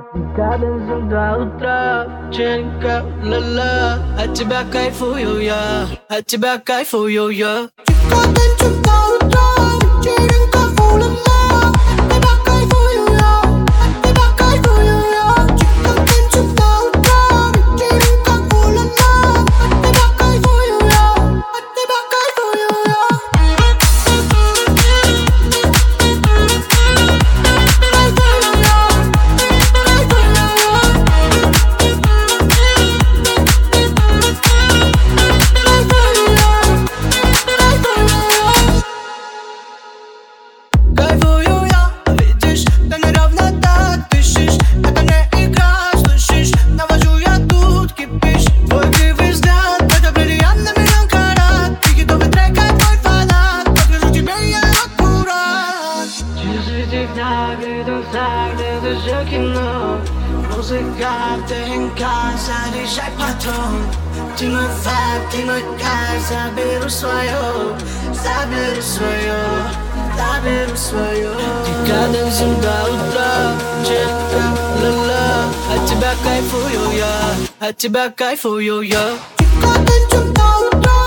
Декаденс до утра, вечеринка, ла-ла. От тебя кайфую я, от тебя кайфую я. Декаденс до утра, вечеринка, у-ла-ла. От тебя кайфую я, от тебя кайфую я. Декаденс до утра, вечеринка, у-ла-ла. От тебя кайфую я, от тебя кайфую я. Кайфую я, видишь, ты неровно так дышишь. Это не игра, слышишь, навожу я тут кипиш. Твой кривый взгляд, это бриллиант на миллион карат. Ты хитовый трек, как мой фанат, покажу тебе я аккурат. Часы дня, где-то так, где-то же кино. Музыка, ДНК, заряжай патрон. Ты мой вайб, ты мой кайф, заберу свое, заберу свое, заберу свое. Декаденс до утра, вечеринка, ла-ла. От тебя кайфую я, от тебя кайфую я. Декаденс до утра.